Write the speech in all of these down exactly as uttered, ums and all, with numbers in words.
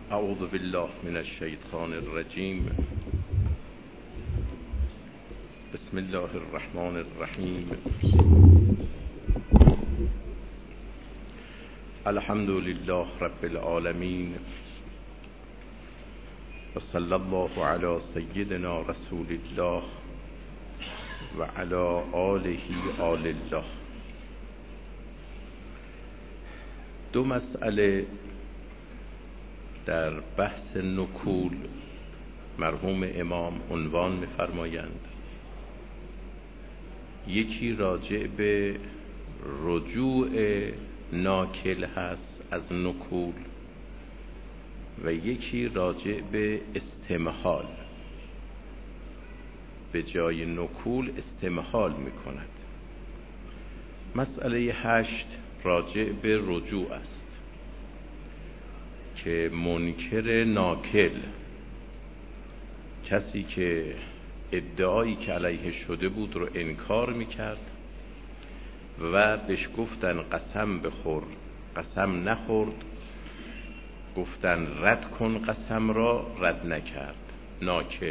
اعوذ بالله من الشیطان الرجیم. بسم الله الرحمن الرحیم. الحمد لله رب العالمین و صلی الله علی سیدنا رسول الله و علی آله آل الله. دو مسئله در بحث نکول مرحوم امام عنوان می‌فرمایند. یکی راجع به رجوع ناکل هست از نکول و یکی راجع به استمهال، به جای نکول استمهال می‌کند. مسئله هشت راجع به رجوع است که منکر ناکل، کسی که ادعایی که علیه شده بود رو انکار میکرد و بهش گفتن قسم بخور، قسم نخورد، گفتن رد کن قسم را، رد نکرد. ناکل،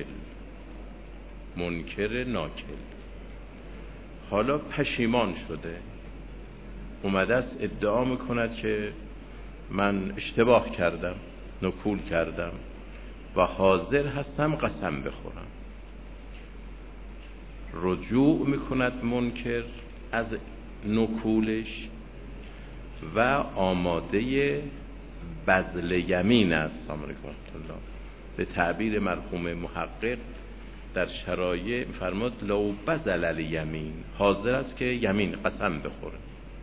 منکر ناکل. حالا پشیمان شده، اومده است ادعا میکند که من اشتباه کردم، نکول کردم و حاضر هستم قسم بخورم. رجوع میکند منکر از نکولش و آماده بذل یمین است. سلام علیکم و رحمت الله. به تعبیر مرحوم محقق در شرایع فرمود لو بذل الیمین، حاضر است که یمین قسم بخوره.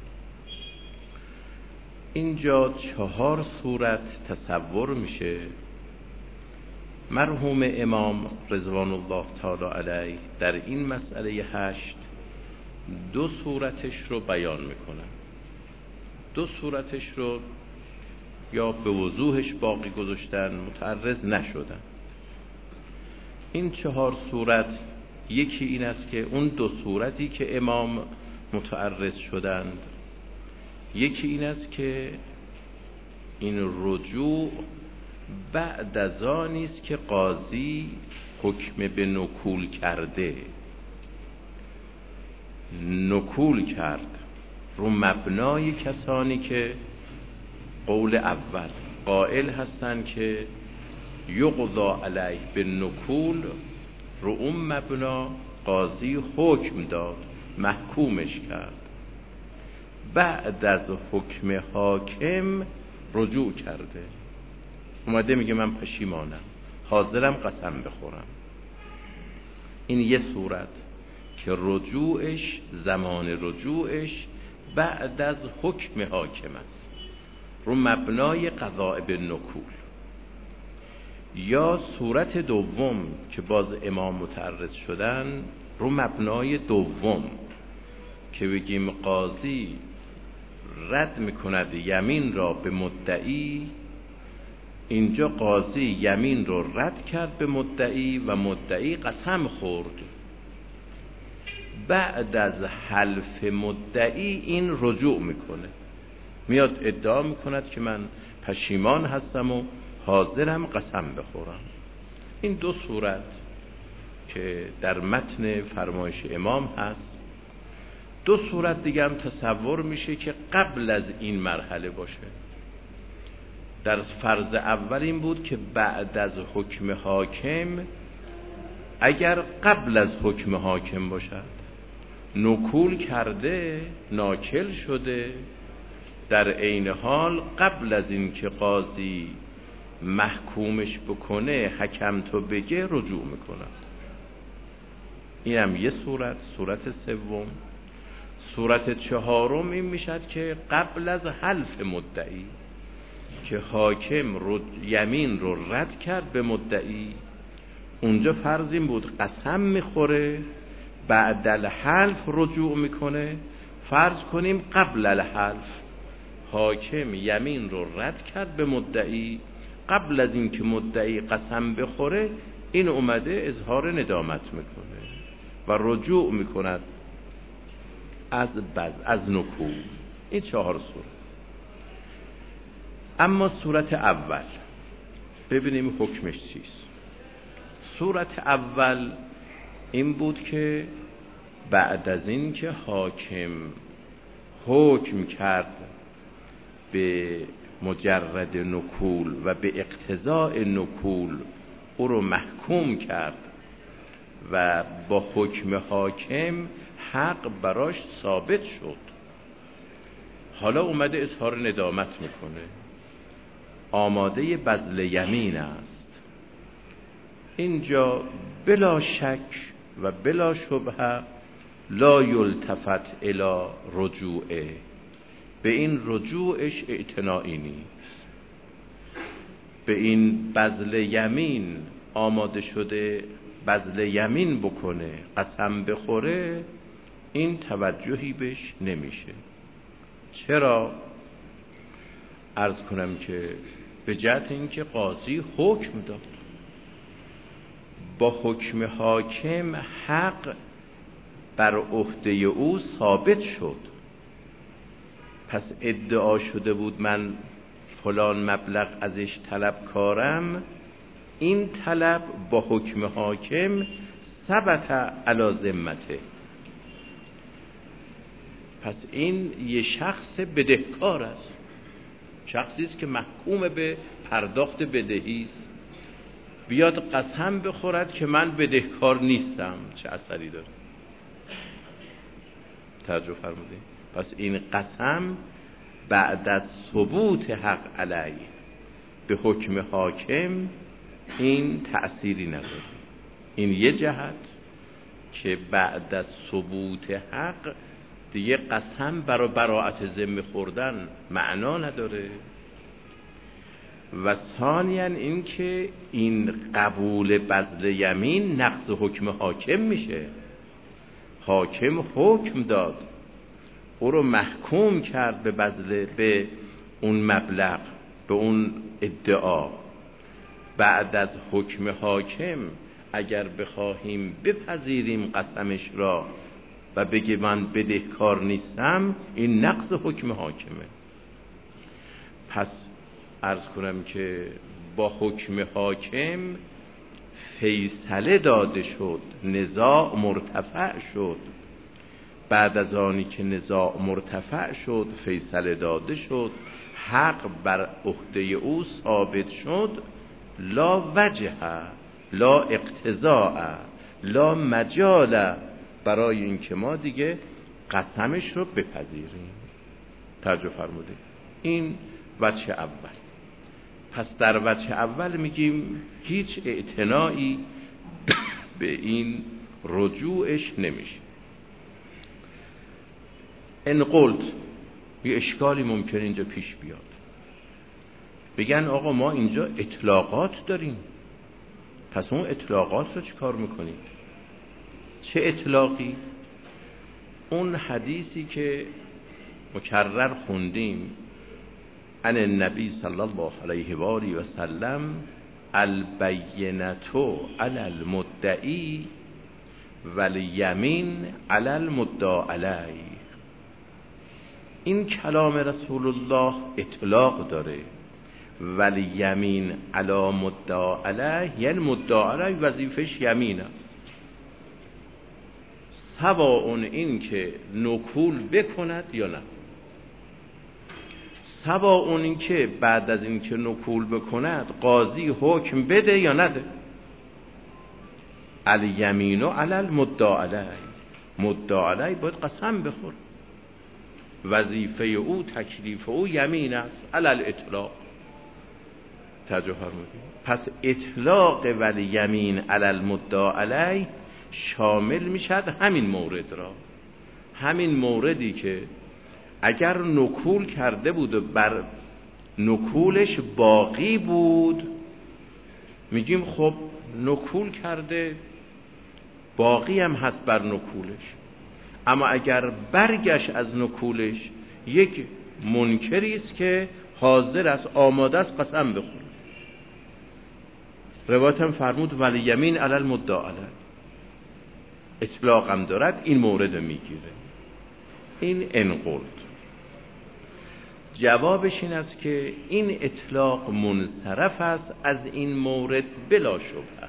اینجا چهار صورت تصور میشه. مرحوم امام رضوان الله تعالی علیه در این مسئله هشت دو صورتش رو بیان میکنن. دو صورتش رو یا به وضوحش باقی گذاشتن، متعرض نشدن. این چهار صورت، یکی این است که اون دو صورتی که امام متعرض شدند، یکی این است که این رجوع بعد از آنی است که قاضی حکم به نکول کرده، نکول کرد رو مبنای کسانی که قول اول قائل هستند که یقضا علیه به نکول، رو اون مبنا قاضی حکم داد، محکومش کرد. بعد از حکم حاکم رجوع کرده، اومده میگه من پشیمانم، حاضرم قسم بخورم. این یه صورت که رجوعش، زمان رجوعش بعد از حکم حاکم است، رو مبنای قضاء بالنکول. یا صورت دوم که باز امام متعرض شدن، رو مبنای دوم که بگیم قاضی رد میکند یمین را به مدعی. اینجا قاضی یمین رو رد کرد به مدعی و مدعی قسم خورد. بعد از حلف مدعی این رجوع میکنه، میاد ادعا میکند که من پشیمان هستم و حاضرم قسم بخورم. این دو صورت که در متن فرمایش امام هست. دو صورت دیگه هم تصور میشه که قبل از این مرحله باشه. در فرض اول این بود که بعد از حکم حاکم، اگر قبل از حکم حاکم باشد، نکول کرده، ناکل شده، در عین حال قبل از این که قاضی محکومش بکنه، حکم تو بگه، رجوع میکند. این هم یه صورت. صورت سوم، صورت چهارم این میشد که قبل از حلف مدعی که حاکم رو یمین رو رد کرد به مدعی، اونجا فرض این بود قسم میخوره، بعد الحلف رجوع میکنه. فرض کنیم قبل الحلف حاکم یمین رو رد کرد به مدعی، قبل از این که مدعی قسم بخوره این اومده اظهار ندامت میکنه و رجوع میکند از بز از نکول. این چهار صورت. اما صورت اول ببینیم حکمش چیست. صورت اول این بود که بعد از این که حاکم حکم کرد به مجرد نکول و به اقتضاء نکول او رو محکوم کرد و با حکم حاکم حق براش ثابت شد، حالا اومده اظهار ندامت میکنه، آماده بذل یمین است. اینجا بلا شک و بلا شبهه لا یلتفت الی رجوعه، به این رجوعش اعتنایی نیست، به این بذل یمین آماده شده بذل یمین بکنه، قسم بخوره، این توجهی بهش نمیشه. چرا؟ عرض کنم که به جهت اینکه قاضی حکم داد، با حکم حاکم حق بر عهده او ثابت شد. پس ادعا شده بود من فلان مبلغ ازش طلب کارم، این طلب با حکم حاکم ثبت علی ذمته. پس این یه شخص بدهکار است، شخصی است که محکوم به پرداخت بدهی است، بیاد قسم بخورد که من بدهکار نیستم، چه اثری داره؟ توجه فرمودید؟ پس این قسم بعد از ثبوت حق علیه به حکم حاکم این تأثیری نداره. این یه جهت که بعد از ثبوت حق دیگه قسم برای براءت ذمه خوردن معنا نداره. و ثانیاً این که این قبول بذل یمین نقض حکم حاکم میشه. حاکم حکم داد، او رو محکوم کرد به بذل به اون مبلغ، به اون ادعا. بعد از حکم حاکم اگر بخواهیم بپذیریم قسمش را و بگه من بدهکار نیستم، این نقض حکم حاکمه. پس عرض کنم که با حکم حاکم فیصله داده شد، نزاع مرتفع شد. بعد از آنی که نزاع مرتفع شد، فیصله داده شد، حق بر عهده او ثابت شد، لا وجه، لا اقتضاء، لا مجال برای اینکه ما دیگه قسمش رو بپذیریم. توجه فرمودید؟ این وجه اول. پس در وجه اول میگیم هیچ اعتنایی به این رجوعش نمیشه. ان قلت، یه اشکالی ممکن اینجا پیش بیاد، بگن آقا ما اینجا اطلاقات داریم، پس اون اطلاقات رو چی کار میکنیم؟ چه اطلاقی؟ اون حدیثی که مکرر خوندیم عن النبی صلی الله علیه و آله و سلم، البینة علی المدعی والیمین علی المدعی علیه. این کلام رسول الله اطلاق داره، والیمین علی مدعی علیه، یعنی مدعی علیه وظیفش یمین است. سواء این که نکول بکند یا نه، سواء این که بعد از این که نکول بکند قاضی حکم بده یا نده. الیمین علی المدعی علیه، مدعی علیه باید قسم بخور، وظیفه او تکلیف او یمین است علی الاطلاق. توجه فرمودید؟ پس اطلاق والیمین علی المدعی علیه شامل میشد همین مورد را، همین موردی که اگر نکول کرده بود و بر نکولش باقی بود، میگیم خب نکول کرده باقی هم هست بر نکولش. اما اگر برگشت از نکولش، یک منکری است که حاضر است، آماده است قسم بخوره. روایت هم فرمود ولی یمین علی المدعی علیه، اطلاق هم دارد، این مورد میگیره. این انقلت. جوابش این است که این اطلاق منصرف است از این مورد بلا شبهه.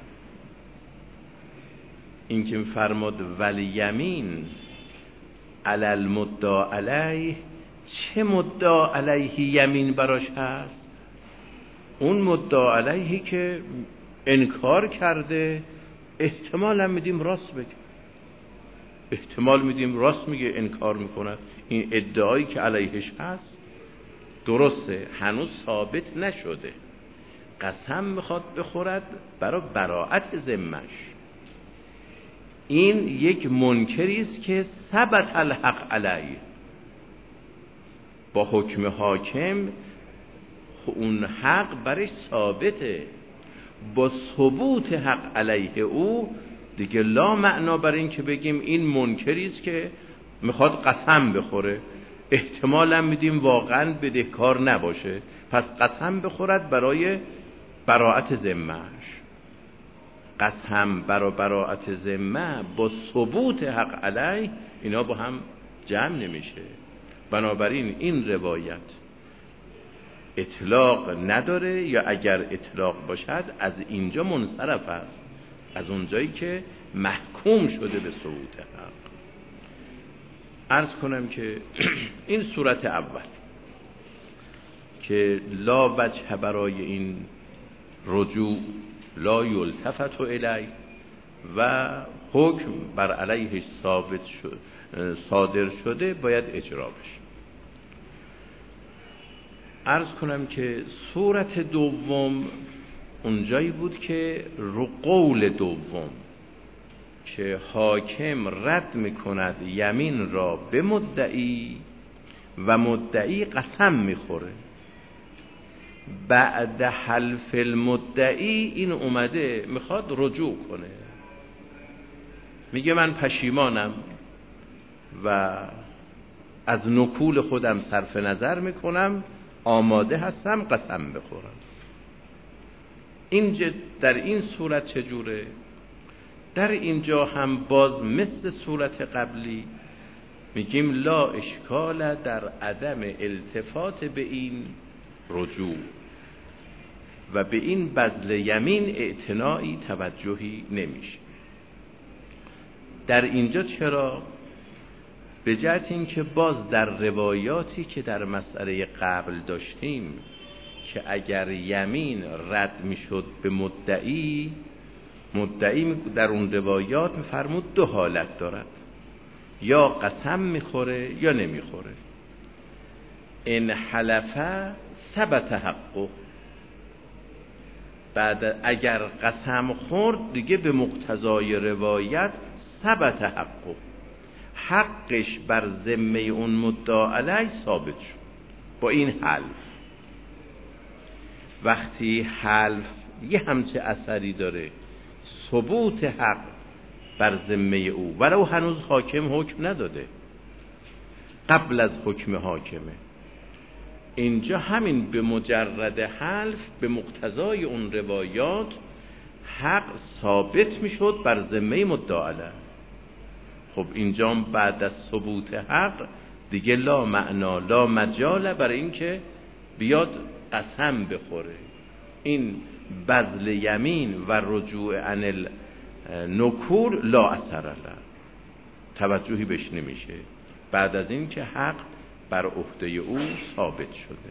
این که فرمود والیمین علی المدعا علیه، چه مدعا علیه یمین براش هست؟ اون مدعا علیهی که انکار کرده، احتمال هم میدیم راست بگه، احتمال میدیم راست میگه، انکار میکند. این ادعایی که علیهش هست درسته، هنوز ثابت نشده، قسم میخواد بخورد برای براءت ذمش. این یک منکری است که ثبت الحق علیه، با حکم حاکم اون حق برش ثابته، با ثبوت حق علیه او دیگه لا معنا بر این که بگیم این منکری است که میخواد قسم بخوره، احتمالا میدیم واقعا بدهکار نباشه، پس قسم بخورد برای براءت ذمه‌اش. قسم برای براءت ذمه با ثبوت حق علیه، اینا با هم جمع نمیشه. بنابراین این روایت اطلاق نداره، یا اگر اطلاق باشد از اینجا منصرف است، از اونجایی که محکوم شده به ثبوت حق. عرض کنم که این صورت اول که لا وجه برای این رجوع، لا یلتفت الیه و حکم بر علیه ثابت شد صادر شده، باید اجرا بشه. عرض کنم که صورت دوم اونجایی بود که رو قول دوم که حاکم رد میکند یمین را به مدعی و مدعی قسم میخوره. بعد حلف المدعی این اومده میخواد رجوع کنه، میگه من پشیمانم و از نکول خودم صرف نظر میکنم، آماده هستم قسم بخورم. اینجا در این صورت چجوره؟ در اینجا هم باز مثل صورت قبلی میگیم لا اشکال در عدم التفات به این رجوع و به این بذل یمین اعتنایی توجهی نمیشه. در اینجا چرا؟ به جهت این که باز در روایاتی که در مسئله قبل داشتیم که اگر یمین رد میشد به مدعی، مدعی در اون روایات میفرمود دو حالت دارد، یا قسم میخوره یا نمیخوره. ان حلفه ثبت حقه، بعد اگر قسم خورد دیگه به مقتضای روایت ثبت حقه، حقش بر ذمه اون مدعا علیه ثابت شد با این حلف. وقتی حلف یه همچه اثری داره، ثبوت حق بر ذمه او، ولو هنوز حاکم حکم نداده، قبل از حکم حاکمه، اینجا همین به مجرد حلف به مقتضای اون روایات حق ثابت میشد بر ذمه مدعا علیه. خب اینجا بعد از ثبوت حق دیگه لا معنا لا مجال برای این که بیاد قسم بخوره. این بذل یمین و رجوع عن النکول لا اثر له، توجهی بهش نمیشه بعد از این که حق بر عهده او ثابت شده.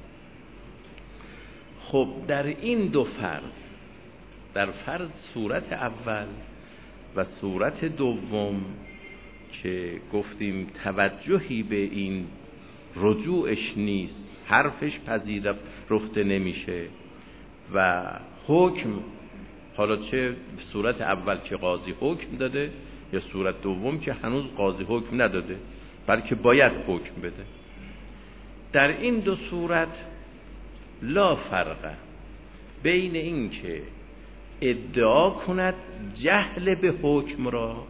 خب در این دو فرض، در فرض صورت اول و صورت دوم که گفتیم توجهی به این رجوعش نیست، حرفش پذیرفته نمیشه و حکم، حالا چه صورت اول که قاضی حکم داده یا صورت دوم که هنوز قاضی حکم نداده بلکه باید حکم بده، در این دو صورت لا فرق بین این که ادعا کند جهل به حکم را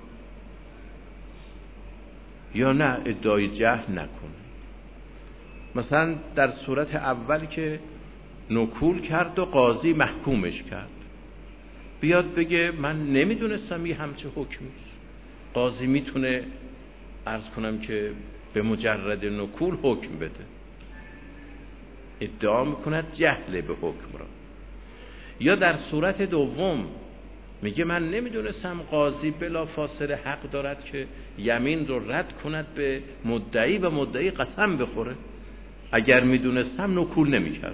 یا نه ادعای جهل نکنه. مثلا در صورت اول که نکول کرد و قاضی محکومش کرد، بیاد بگه من نمیدونستم یه همچه حکمی، قاضی میتونه عرض کنم که به مجرد نکول حکم بده. ادعا میکند جهل به حکم را. یا در صورت دوم میگه من نمیدونستم قاضی بلا فاصله حق دارد که یمین رو رد کند به مدعی و مدعی قسم بخوره، اگر میدونستم نکول نمیکرد.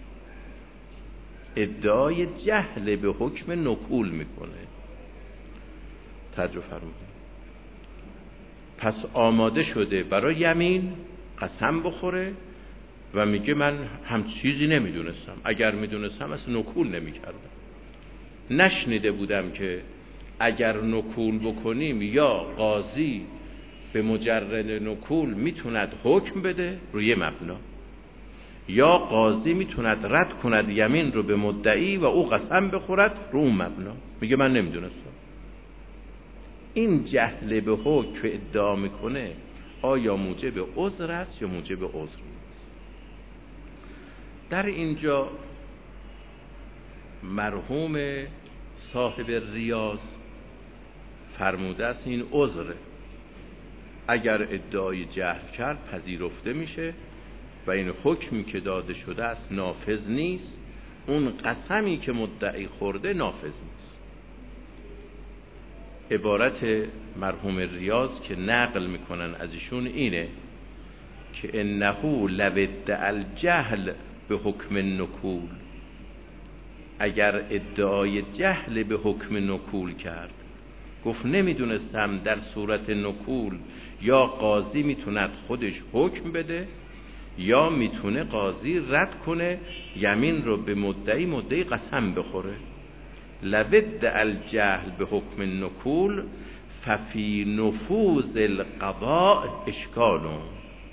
ادعای جهل به حکم نکول میکنه. توجه فرمودید. پس آماده شده برای یمین قسم بخوره و میگه من هم چیزی نمیدونستم، اگر میدونستم اصلا نکول نمیکردم. نشنیده بودم که اگر نکول بکنیم یا قاضی به مجرد نکول میتوند حکم بده روی مبنا، یا قاضی میتوند رد کند یمین رو به مدعی و او قسم بخورد رو اون مبنا. میگه من نمیدونستم. این جهل به حکم ادعا میکنه آیا موجب عذر است یا موجب عذر نیست؟ در اینجا مرحوم صاحب ریاض فرموده است این عذره، اگر ادعای جهل کرد پذیرفته میشه و این حکمی که داده شده است نافذ نیست، اون قسمی که مدعی خورده نافذ نیست. عبارت مرحوم ریاض که نقل میکنن از ایشون اینه که انه لو ادعا الجهل به حکم نکول، اگر ادعای جهل به حکم نکول کرد، گفت نمیدونستم در صورت نکول یا قاضی میتوند خودش حکم بده یا میتونه قاضی رد کنه یمین رو به مدعی، مدعی قسم بخوره. لو ادعا الجهل به حکم نکول ففی نفوذ القضاء اشکالون.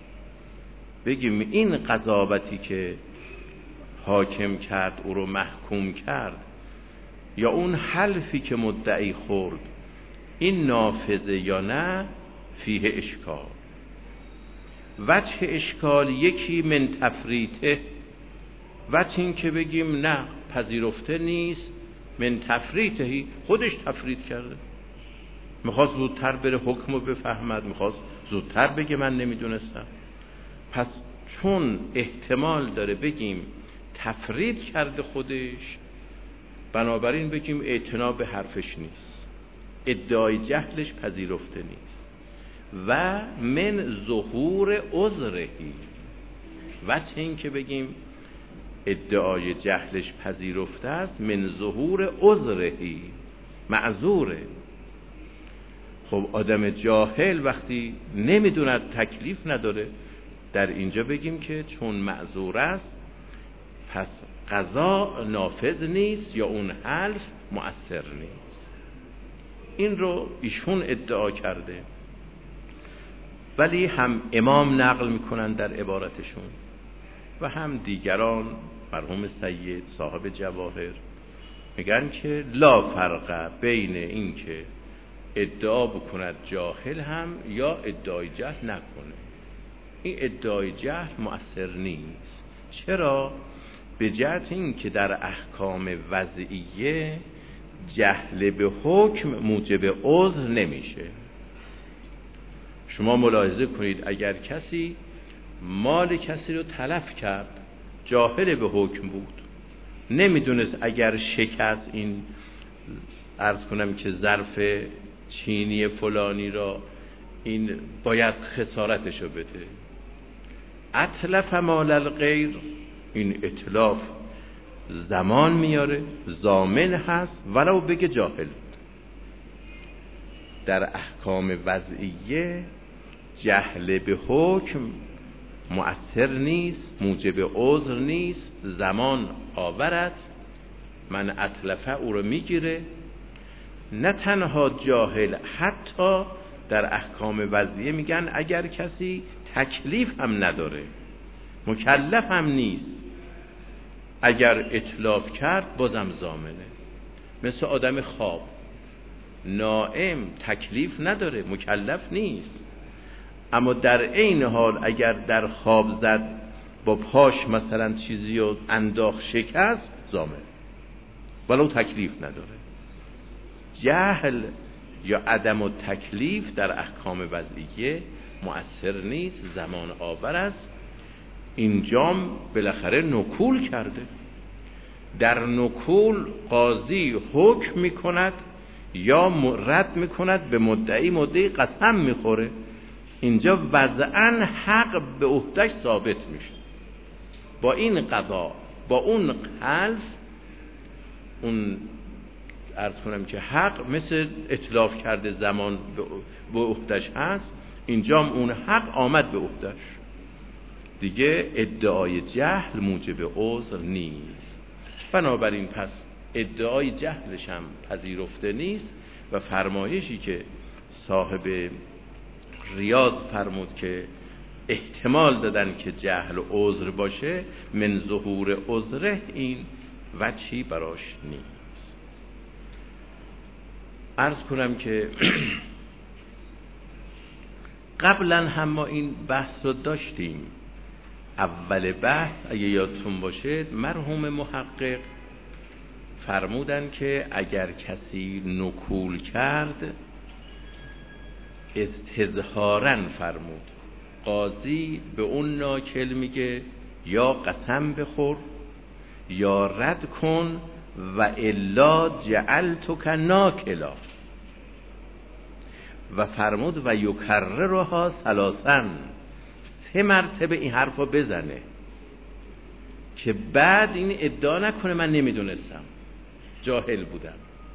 بگیم این قضاوتی که حاکم کرد او رو محکوم کرد یا اون حلفی که مدعی خورد این نافذه یا نه، فیه اشکال. وجه اشکال یکی من تفریطه، وجه این که بگیم نه پذیرفته نیست، من تفریطه، خودش تفریط کرده، میخواست زودتر بره حکم رو بفهمد، میخواست زودتر بگه من نمیدونستم. پس چون احتمال داره بگیم تفرید کرده خودش، بنابراین بگیم اعتنا به حرفش نیست، ادعای جهلش پذیرفته نیست. و من ظهور عذرهی، وجه این که بگیم ادعای جهلش پذیرفته است من ظهور عذرهی، معذوره. خب آدم جاهل وقتی نمیدوند تکلیف نداره، در اینجا بگیم که چون معذور است پس قضا نافذ نیست یا اون حلف مؤثر نیست. این رو ایشون ادعا کرده، ولی هم امام نقل میکنن در عبارتشون و هم دیگران، مرحوم سید صاحب جواهر، میگن که لا فرق بین این که ادعا بکند جاهل هم یا ادعای جهل نکنه. این ادعای جهل مؤثر نیست. چرا؟ به جهت این که در احکام وضعیه جهل به حکم موجب عذر نمیشه. شما ملاحظه کنید اگر کسی مال کسی رو تلف کرد، جاهل به حکم بود، نمیدونست اگر شکست این عرض کنم که ظرف چینی فلانی را این باید خسارتشو بده، اتلف مال الغیر، این اتلاف زمان میاره، ضامن هست ولو بگه جاهل. در احکام وضعیه جهل به حکم مؤثر نیست، موجب عذر نیست، زمان آور است، من اتلفه او رو میگیره. نه تنها جاهل، حتی در احکام وضعیه میگن اگر کسی تکلیف هم نداره، مکلف هم نیست، اگر اتلاف کرد بازم ضامنه. مثل آدم خواب، نائم تکلیف نداره، مکلف نیست، اما در عین حال اگر در خواب زد با پاش مثلا چیزی رو انداخت شکست، ضامن ولو تکلیف نداره. جهل یا عدم و تکلیف در احکام وضعیه مؤثر نیست، زمان آور است. اینجام بالاخره نکول کرده. در نکول قاضی حکم میکند یا رد میکند به مدعی، مدعی قسم میخوره. اینجا وضعاً حق به عهده‌اش ثابت میشه. با این قضا، با اون حلف، اون عرض کنم که حق مثل اتلاف کرده زمان به عهده‌اش هست، اینجا اون حق آمد به عهده‌اش دیگه. ادعای جهل موجب عذر نیست. بنابراین پس ادعای جهلش هم پذیرفته نیست و فرمایشی که صاحب ریاض فرمود که احتمال دادن که جهل و عذر باشه، من ظهور عذره، این وجهی براش نیست. عرض کنم که قبلا هم ما این بحث رو داشتیم. اول بحث اگه یادتون باشه مرحوم محقق فرمودن که اگر کسی نکول کرد، استظهاراً فرمود قاضی به اون ناکل میگه یا قسم بخور یا رد کن و الا جعلتک ناکلا، و فرمود و یکررها ثلاثاً، سه مرتبه این حرفو بزنه که بعد این ادعا نکنه من نمیدونستم، جاهل بودم.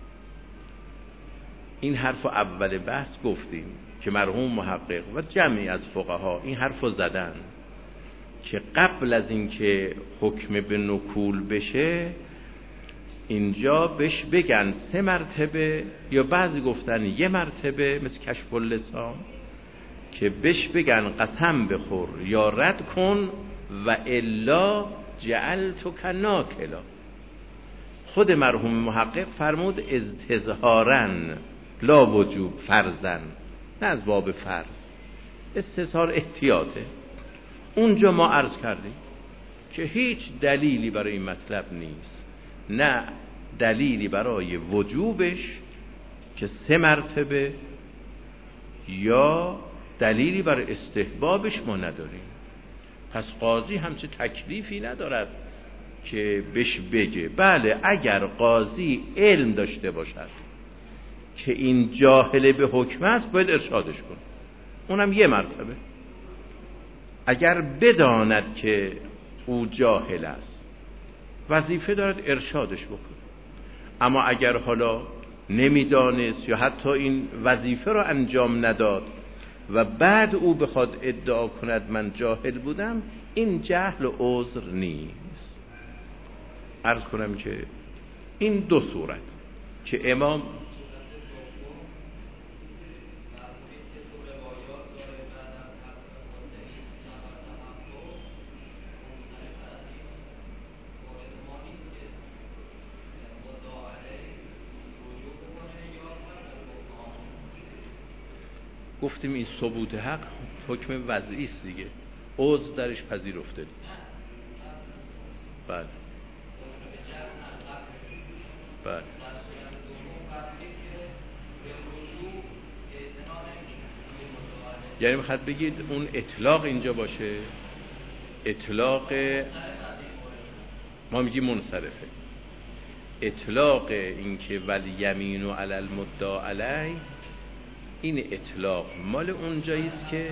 این حرفو اول بحث گفتیم که مرحوم محقق و جمعی از فقها این حرفو زدن که قبل از اینکه حکم به نکول بشه اینجا بهش بگن سه مرتبه، یا بعضی گفتن یه مرتبه مثل کشف اللسان، که بهش بگن قسم بخور یا رد کن و الا جعلتک ناکلا. خود مرحوم محقق فرمود استظهاراً لا وجوب فرضاً، نه از باب فرض، استظهار احتیاطه. اونجا ما عرض کردیم که هیچ دلیلی برای این مطلب نیست، نه دلیلی برای وجوبش که سه مرتبه، یا دلیلی برای استحبابش ما نداریم. پس قاضی همچه تکلیفی ندارد که بهش بگه. بله اگر قاضی علم داشته باشد که این جاهل به حکم است باید ارشادش کنه، اونم یه مرتبه. اگر بداند که او جاهل است وظیفه دارد ارشادش بکنه. اما اگر حالا نمیدانست یا حتی این وظیفه رو انجام نداد و بعد او بخواد ادعا کند من جاهل بودم، این جهل و عذر نیست. عرض کنم که این دو صورت که امام گفتیم این ثبوت حق حکم وضعی است دیگه، عذر درش پذیرفته نیست. بله بله یعنی میخواد بگید اون اطلاق اینجا باشه، اطلاق ما میگیم منصرفه، اطلاق این که ولی یمین و علی المدعا علیه، این اطلاق مال اونجاییست که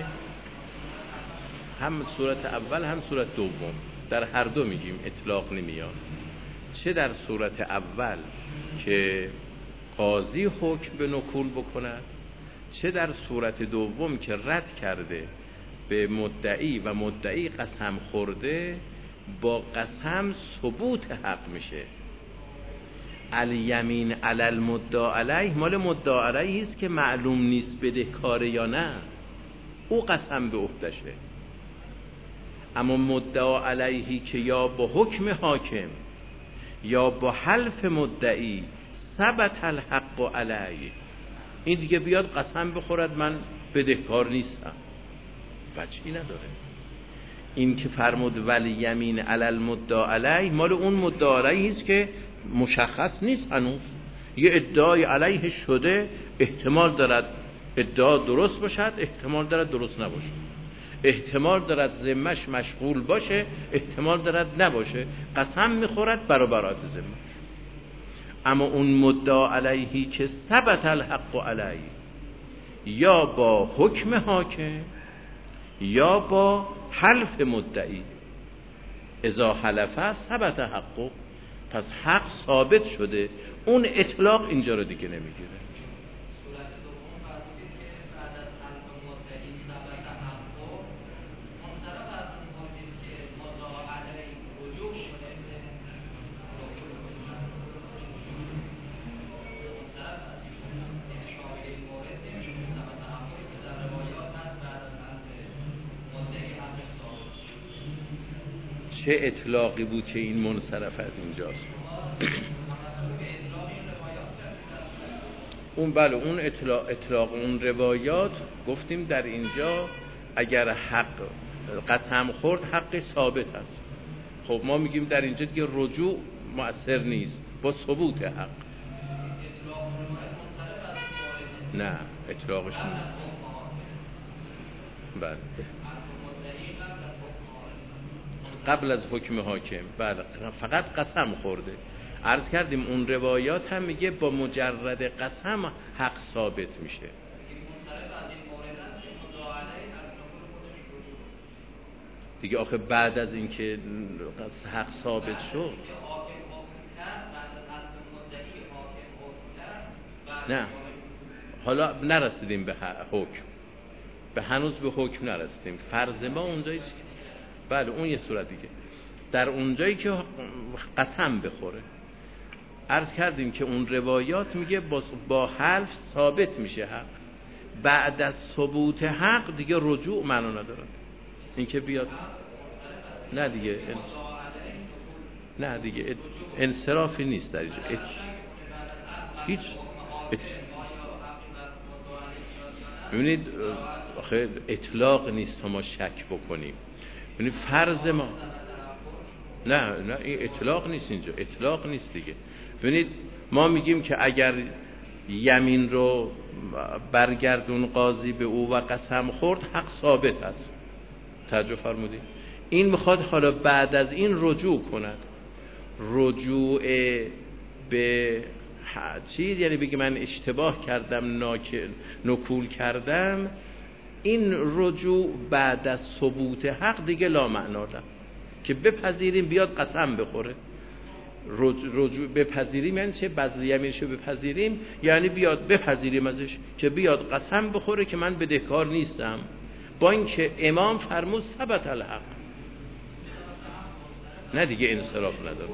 هم صورت اول هم صورت دوم در هر دو میگیم اطلاق نمیاد. چه در صورت اول که قاضی حکم به نکول بکند، چه در صورت دوم که رد کرده به مدعی و مدعی قسم خورده، با قسم ثبوت حق میشه. الیمین علی المدعا علیه مال مدعا علیه است که معلوم نیست بدهکاره یا نه، او قسم به عهدشه. اما مدعا علیهی که یا با حکم حاکم یا با حلف مدعی ثبت الحق علیه، این دیگه بیاد قسم بخورد من بدهکار نیستم، بچی نداره. این که فرمود ولی یمین علی المدعا علیه مال اون مدعا علیه است که مشخص نیست هنوز، یه ادعای علیه شده، احتمال دارد ادعا درست باشد، احتمال دارد درست نباشد. احتمال دارد ذمش مشغول باشه، احتمال دارد نباشه، قسم میخورد برای برات ذمش. اما اون مدعا علیهی که ثبت الحق علیه، یا با حکم حاکم یا با حلف مدعی، اذا حلفه ثبت حق، پس حق ثابت شده، اون اطلاق اینجا رو دیگه نمیگیره. چه اطلاقی بود که این منصرف از اینجاست؟ اون بله اون اطلاق, اطلاق اون روایات گفتیم در اینجا اگر حق قسم خورد حق ثابت است. خب ما میگیم در اینجا دیگه رجوع مؤثر نیست با ثبوت حق. نه اطلاقش نیست. بله قبل از حکم حاکم، بله فقط قسم خورده. عرض کردیم اون روایات هم میگه با مجرد قسم حق ثابت میشه. دیگه آخه بعد از اینکه حق ثابت شد، نه حالا نرسیدیم به حکم، به هنوز به حکم نرسیدیم. فرض ما اونجایی که بله اون یه صورت دیگه، در اونجایی که قسم بخوره عرض کردیم که اون روایات میگه با حلف ثابت میشه حق. بعد از ثبوت حق دیگه رجوع معنا نداره. این که بیاد نه دیگه انص... نه دیگه انصرافی نیست در اینجا. ات... هیچ ات... ببینید آخه اطلاق نیست تا ما شک بکنیم. ببینید فرض ما نه نه این اطلاق نیست، اینجا اطلاق نیست دیگه. ببینید ما میگیم که اگر یمین رو برگردون قاضی به او و قسم خورد حق ثابت است. توجه فرمودید؟ این میخواد حالا بعد از این رجوع کند. رجوع به چیز یعنی بگی من اشتباه کردم، ناک... نکول کردم. این رجوع بعد از ثبوت حق دیگه لا معنا داره که بپذیریم بیاد قسم بخوره. رجوع بپذیریم یعنی چه؟ بذل یمینشو بپذیریم یعنی بیاد بپذیریم ازش که بیاد قسم بخوره که من بدهکار نیستم، با اینکه امام فرمود ثبت الحق. نه دیگه انصراف نداره.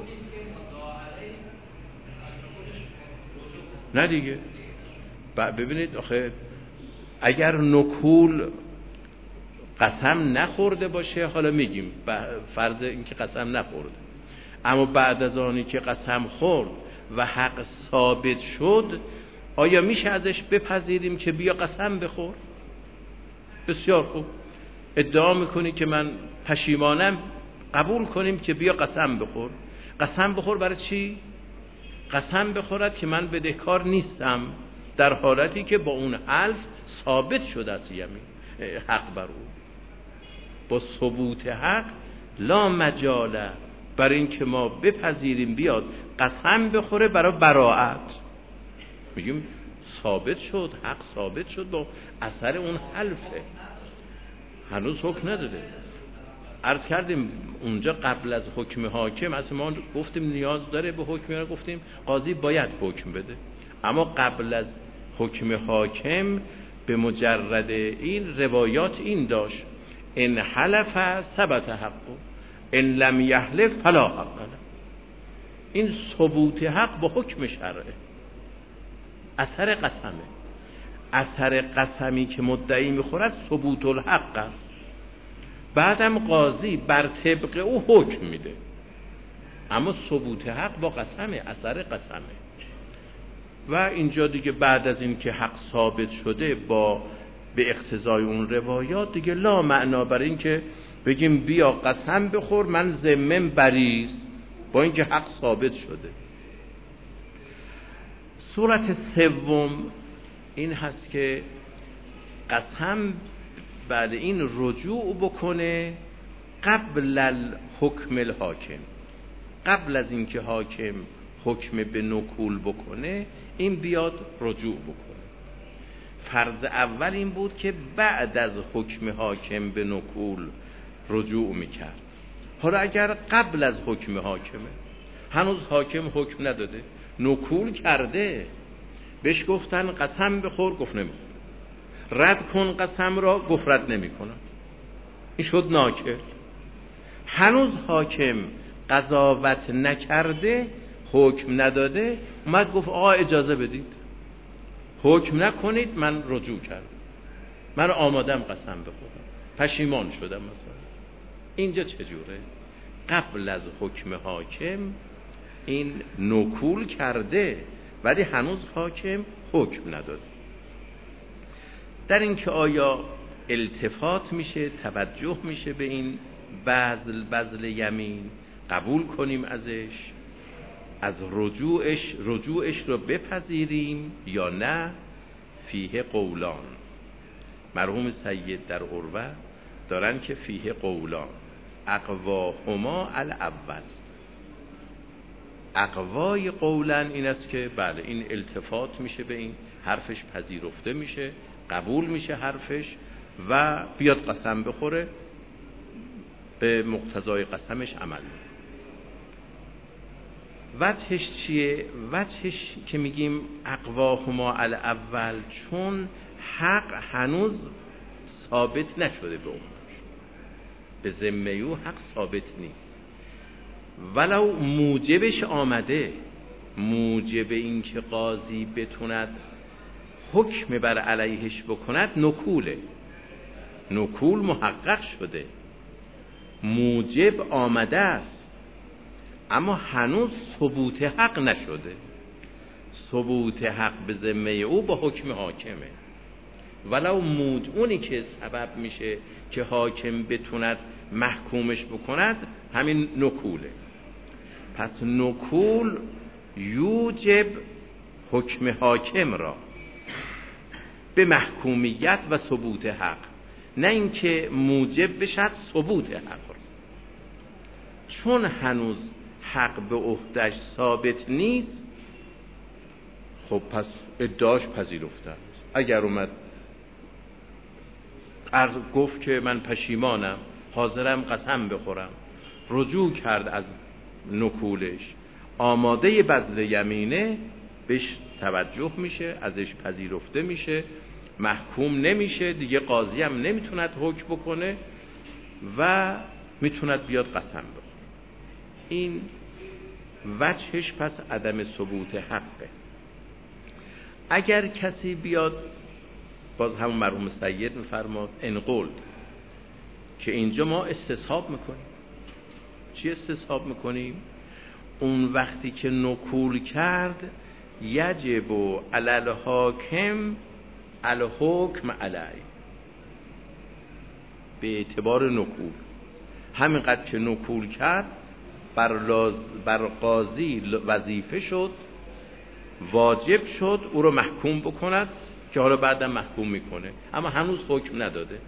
نه دیگه ببینید آخه اگر نکول قسم نخورده باشه، حالا میگیم فرض اینکه قسم نخورده، اما بعد از آنی که قسم خورد و حق ثابت شد، آیا میشه ازش بپذیریم که بیا قسم بخور؟ بسیار خوب، ادعا میکنی که من پشیمانم، قبول کنیم که بیا قسم بخور. قسم بخور برای چی؟ قسم بخورد که من بدهکار نیستم، در حالتی که با اون حلف ثابت شده است یمین حق بر او. با ثبوت حق لا مجاله برای این که ما بپذیریم بیاد قسم بخوره برای براءت. میگیم ثابت شد، حق ثابت شد با اثر اون حلفه، هنوز حکم نداده. عرض کردیم اونجا قبل از حکم حاکم اصلا ما گفتیم نیاز داره به حکم، را گفتیم قاضی باید حکم بده، اما قبل از حکم حاکم به مجرد این روایات این داشت ان حلف ثبت حق ان لم یحلف فلا حق له. این ثبوت حق با حکم شرعه، اثر قسمه. اثر قسمی که مدعی میخورد ثبوت الحق است. بعدم قاضی بر طبق او حکم میده، اما ثبوت حق با قسمه، اثر قسمه. و اینجا دیگه بعد از این که حق ثابت شده با به اقتضای اون روایات دیگه لا معنا برای این که بگیم بیا قسم بخور من ذمم بریست، با اینکه حق ثابت شده. صورت سوم این هست که قسم بعد این رجوع بکنه قبل الحکم الحاکم، قبل از اینکه حاکم حکم به نکول بکنه این بیاد رجوع بکنه. فرض اول این بود که بعد از حکم حاکم به نکول رجوع میکرد. حالا اگر قبل از حکم حاکمه، هنوز حاکم حکم نداده، نکول کرده، بهش گفتن قسم بخور، گفت نمیخور، رد کن قسم را، گفت رد نمیکنم، این شد ناکل. هنوز حاکم قضاوت نکرده، حکم نداده، اومد گفت آقا اجازه بدید، حکم نکنید، من رجوع کردم، من آمادم قسم بخورم، پشیمان شدم مثلا. اینجا چجوره؟ قبل از حکم حاکم این نکول کرده ولی هنوز حاکم حکم نداده. در این که آیا التفات میشه، توجه میشه به این بذل بذل یمین، قبول کنیم ازش، از رجوعش رجوعش رو بپذیریم یا نه؟ فیه قولان. مرحوم سید در عروه دارن که فیه قولان، اقواهما الاول. اقوای قولن این است که بله این التفات میشه به این حرفش، پذیرفته میشه، قبول میشه حرفش و بیاد قسم بخوره، به مقتضای قسمش عمل میکنه. وجهش چیه؟ وجهش که میگیم اقواهما الاول، چون حق هنوز ثابت نشده به اون، به ذمه او حق ثابت نیست، ولو موجبش آمده، موجب این که قاضی بتوند حکم بر علیهش بکند نکوله، نکول محقق شده، موجب آمده است، اما هنوز ثبوت حق نشده. ثبوت حق به ذمه او با حکم حاکمه، ولو موج اونی که سبب میشه که حاکم بتوند محکومش بکند همین نکوله. پس نکول یوجب حکم حاکم را به محکومیت و ثبوت حق، نه اینکه موجب بشد ثبوت حق را. چون هنوز حق به عهده‌اش ثابت نیست، خب پس ادعاش پذیرفته است. اگر اومد عرض گفت که من پشیمانم، حاضرم قسم بخورم، رجوع کرد از نکولش، آماده بذل یمینه، بهش توجه میشه، ازش پذیرفته میشه، محکوم نمیشه دیگه، قاضی هم نمیتوند حکم بکنه و میتوند بیاد قسم بخوره. این وجهش پس عدم ثبوت حقه. اگر کسی بیاد، باز همون مرحوم سید میفرماد انقلد، که اینجا ما استصحاب میکنیم. چی استصحاب میکنیم؟ اون وقتی که نکول کرد، یجب علی الحاکم الحکم علی، به اعتبار نکول، همینقدر که نکول کرد بر, لاز بر قاضی وظیفه شد، واجب شد او رو محکوم بکند، که حالا بعدم محکوم میکنه، اما هنوز حکم نداده.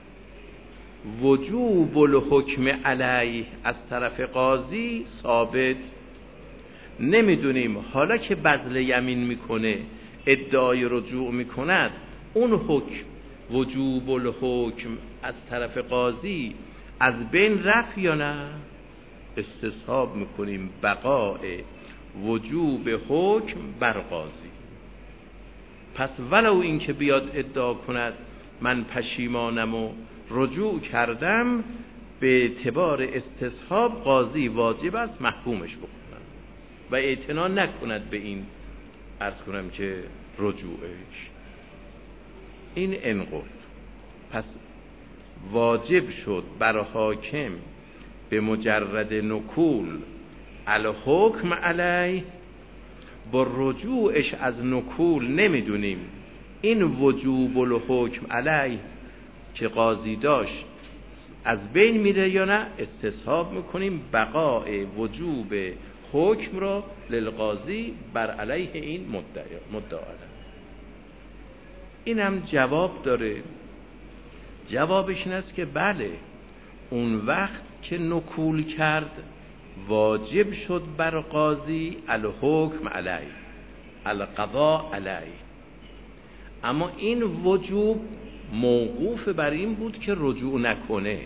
وجوب الحکم علیه از طرف قاضی ثابت نمیدونیم. حالا که بذل یمین میکنه، ادعای رجوع میکند، اون حکم وجوب الحکم از طرف قاضی از بین رفت یا نه؟ استصحاب میکنیم بقاء وجوب حکم بر قاضی. پس ولو این که بیاد ادعا کند من پشیمانم و رجوع کردم، به اعتبار استصحاب قاضی واجب است محکومش بکنن و اعتنا نکند به این، عرض کنم که رجوعش. این انقل. پس واجب شد بر حاکم به مجرد نکول الحکم علیه، با رجوعش از نکول نمیدونیم این وجوب الحکم علیه که قاضی داشت از بین میره یا نه. استصحاب میکنیم بقاء وجوب حکم را للقاضی بر علیه این مدعا. این هم جواب داره جوابش این است که بله، اون وقت که نکول کرد واجب شد بر قاضی الحکم علیه، القضاء علیه. اما این وجوب موقوف بر این بود که رجوع نکنه.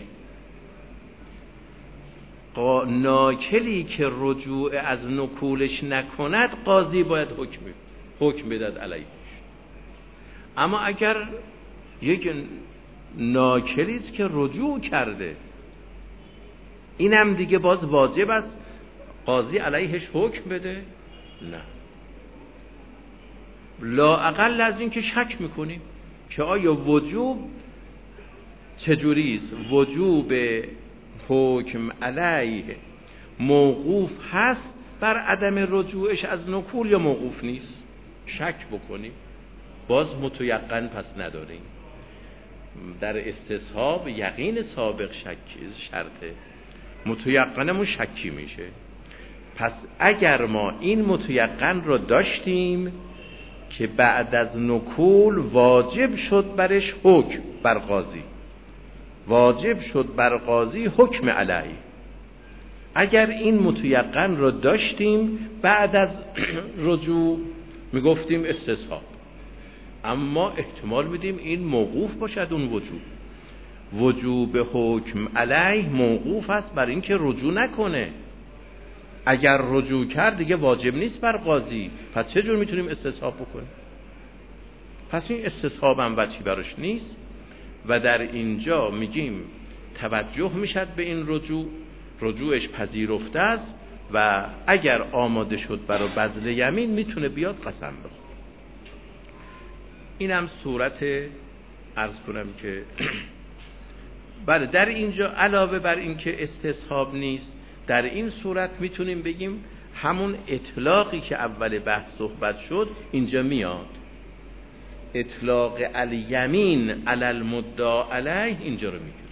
ناکلی که رجوع از نکولش نکند قاضی باید حکم حکم بدهد علیه. اما اگر یک ناکلی است که رجوع کرده، اینم دیگه باز واجب است قاضی علیهش حکم بده؟ نه. لااقل از این که شک میکنیم که آیا وجوب چجوری است، وجوب حکم علیه موقوف هست بر عدم رجوعش از نکول یا موقوف نیست. شک بکنیم باز متیقن پس نداریم. در استصحاب یقین سابق شکی شرطه، متیقنمون شکی میشه. پس اگر ما این متیقن رو داشتیم که بعد از نکول واجب شد برش حکم بر قاضی، واجب شد بر قاضی حکم علیه، اگر این متیقن رو داشتیم بعد از رجوع میگفتیم استصحاب. اما احتمال میدیم این موقوف باشد اون وجوب. وجوب حکم علیه موقوف است بر این که رجوع نکنه. اگر رجوع کرد دیگه واجب نیست بر قاضی، پس چه جور میتونیم استصحاب بکنیم؟ پس این استصحاب هم وجهی براش نیست و در اینجا میگیم توجه میشد به این رجوع، رجوعش پذیرفته است و اگر آماده شد برای بذل یمین میتونه بیاد قسم بخوره. اینم صورت عرض کنم که بله در اینجا علاوه بر این که استصحاب نیست، در این صورت میتونیم بگیم همون اطلاقی که اول بحث صحبت شد اینجا میاد. اطلاق الیمین علی المدعی علیه اینجا رو میگیره.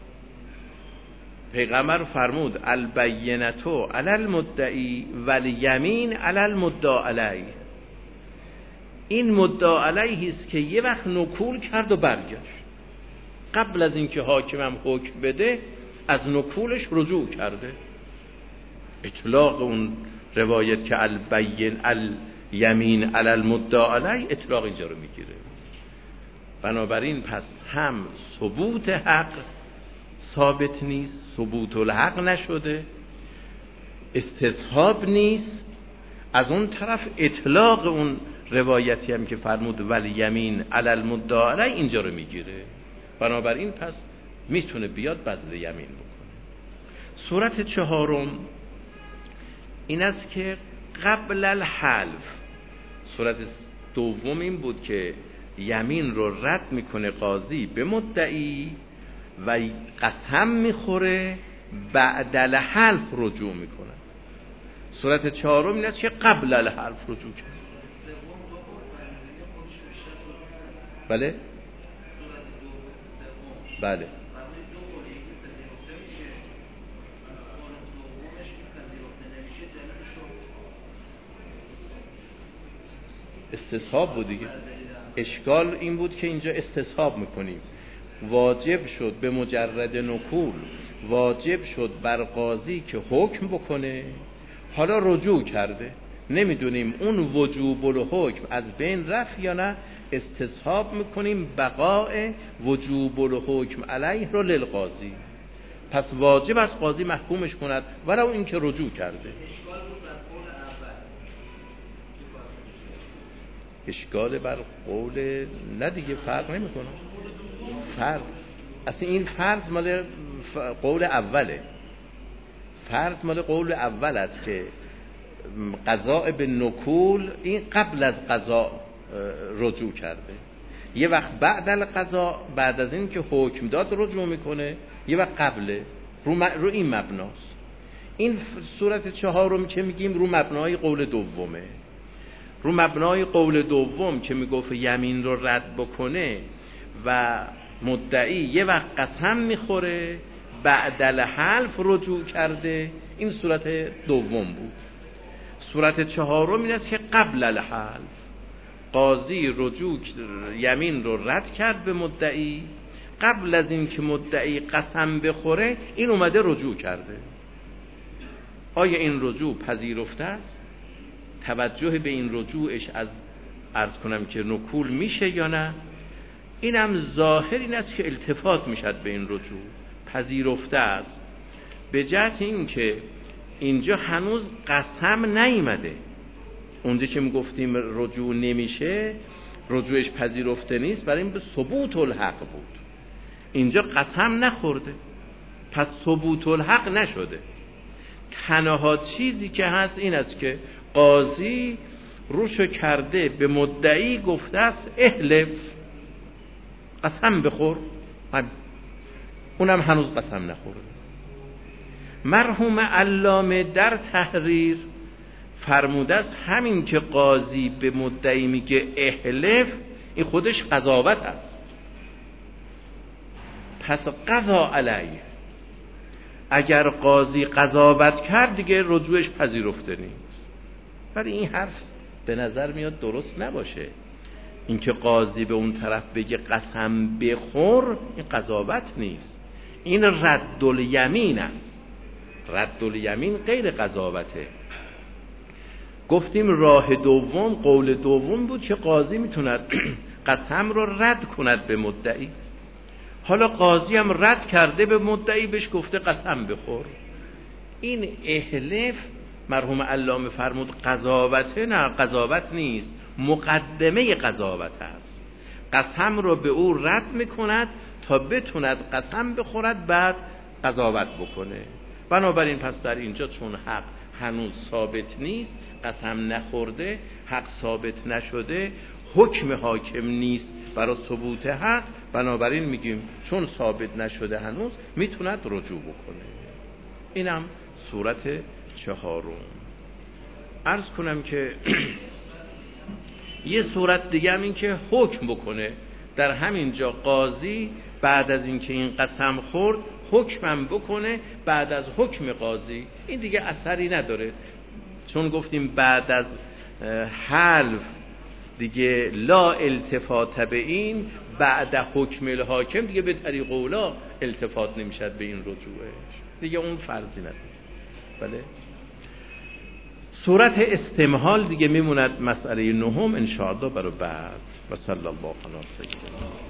پیغمبر فرمود البینتو علی المدعی والیمین علی المدعی علیه. این مدعی علیه است که یه وقت نکول کرد و برگشت، قبل از اینکه حاکمم حکم بده از نکولش رجوع کرده. اطلاق اون روایت که البین الیمین علی المدعی علیه اطلاق اینجا رو میگیره. بنابراین پس هم ثبوت حق ثابت نیست، ثبوت الحق نشده، استصحاب نیست، از اون طرف اطلاق اون روایتی هم که فرمود ولی یمین علی المدعی علیه اینجا رو میگیره. بنابراین پس میتونه بیاد بذل یمین بکنه. صورت چهارم این است که قبل الحلف. صورت دوم این بود که یمین رو رد میکنه قاضی به مدعی و قسم میخوره، بعد الحلف رجوع میکنه. صورت چهارم این است که قبل الحلف رجوع کرد. بله بله استصحاب بود دیگه. اشکال این بود که اینجا استصحاب میکنیم. واجب شد به مجرد نکول، واجب شد بر قاضی که حکم بکنه، حالا رجوع کرده، نمیدونیم اون وجوب الحکم از بین رفت یا نه. استصحاب میکنیم بقاء وجوب الحکم علیه رو للقاضی، پس واجب از قاضی محکومش کند ولو این که رجوع کرده. اشکال بر قول نه دیگه، فرق نمیکنه. فرض اصلا این فرض مال قول اوله، فرض مال قول اول است که قضاء به نکول این قبل از قضاء رجوع کرده. یه وقت بعد از قضاء، بعد از این که حکم داد رجوع میکنه، یه وقت قبله. رو, م... رو این مبناست. این صورت چهارم که میگیم رو مبنای قول دومه. رو مبنای قول دوم که میگفت یمین رو رد بکنه و مدعی یه وقت قسم میخوره بعد الحلف رجوع کرده، این صورت دوم بود. صورت چهارم این است که قبل الحلف قاضی رجوع یمین رو رد کرد به مدعی قبل از این که مدعی قسم بخوره این اومده رجوع کرده. آیا این رجوع پذیرفته است؟ توجه به این رجوعش از عرض کنم که نکول میشه یا نه؟ اینم ظاهر این است که التفات میشد به این رجوع، پذیرفته است. به جهت این که اینجا هنوز قسم نیامده. اونجا که میگفتیم رجوع نمیشه، رجوعش پذیرفته نیست، برای این به ثبوت الحق بود. اینجا قسم نخورده، پس ثبوت الحق نشده. تنها چیزی که هست این است که قاضی روشو کرده به مدعی، گفته است احلف، قسم بخور. اونم هنوز قسم نخورده. مرحوم علامه در تحریر فرموده است همین که قاضی به مدعی میگه احلف، این خودش قضاوت است. پس قضا علیه، اگر قاضی قضاوت کرد دیگه رجوعش پذیرفته نیست. ولی این حرف به نظر میاد درست نباشه. اینکه قاضی به اون طرف بگه قسم بخور، این قضاوت نیست، این رد الیمین است. رد الیمین غیر قضاوته. گفتیم راه دوم، قول دوم بود که قاضی میتوند قسم رو رد کند به مدعی. حالا قاضی هم رد کرده به مدعی، بهش گفته قسم بخور. این احلف مرحوم علامه فرمود قضاوته؟ نه، قضاوت نیست، مقدمه قضاوت است. قسم رو به او رد میکند تا بتوند قسم بخورد، بعد قضاوت بکنه. بنابراین پس در اینجا چون حق هنوز ثابت نیست، قسم نخورده، حق ثابت نشده، حکم حاکم نیست برای ثبوت حق، بنابراین میگیم چون ثابت نشده هنوز میتوند رجوع بکنه. اینم صورت چهارم. عرض کنم که یه صورت دیگه هم این که حکم بکنه. در همین جا قاضی بعد از اینکه این قسم خورد حکمم بکنه، بعد از حکم قاضی، این دیگه اثری نداره، چون گفتیم بعد از حلف دیگه لا التفات به این، بعد حکم الحاکم دیگه به طریق اولا التفات نمیشد به این رجوعش، دیگه اون فرضی نداره. بله. صورت استمهال دیگه میموند مسئله نهم ان شاء الله برای بعد. و صلی الله علی سیدنا